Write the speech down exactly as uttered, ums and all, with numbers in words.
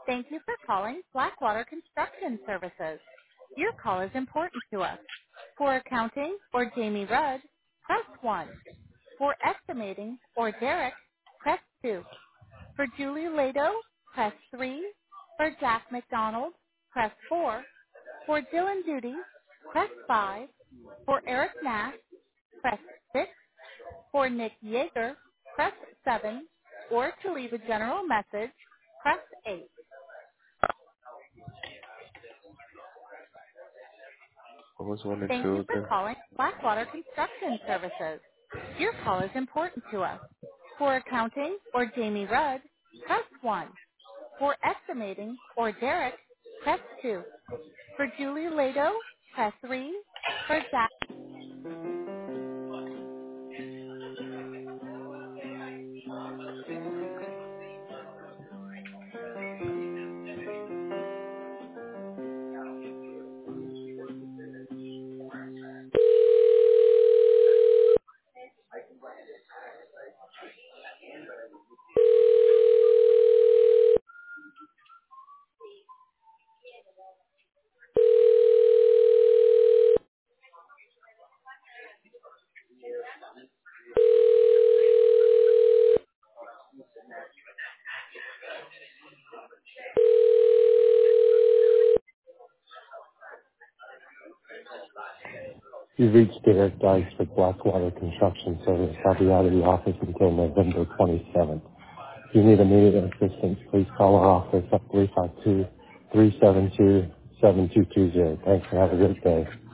Thank you for calling Blackwater Construction Services. Your call is important to us. For accounting or Jamie Rudd, press one. For estimating or Derek, press two. For Julie Lado, press three. For Jack McDonald, press four. For Dylan Duty, press five. For Eric Nash, press six. For Nick Yeager, press seven. Or to leave a general message, press eight. What was one and Thank two you for again? calling Blackwater Construction Services. Your call is important to us. For accounting or Jamie Rudd, press one. For estimating or Derek, press two. For Julie Lado, press three. For Zach. You reached Derek Dice with Blackwater Construction Service. I'll be out of the office until November twenty-seventh. If you need immediate assistance, please call our office at three five two, three seven two, seven two two zero. Thanks and have a great day.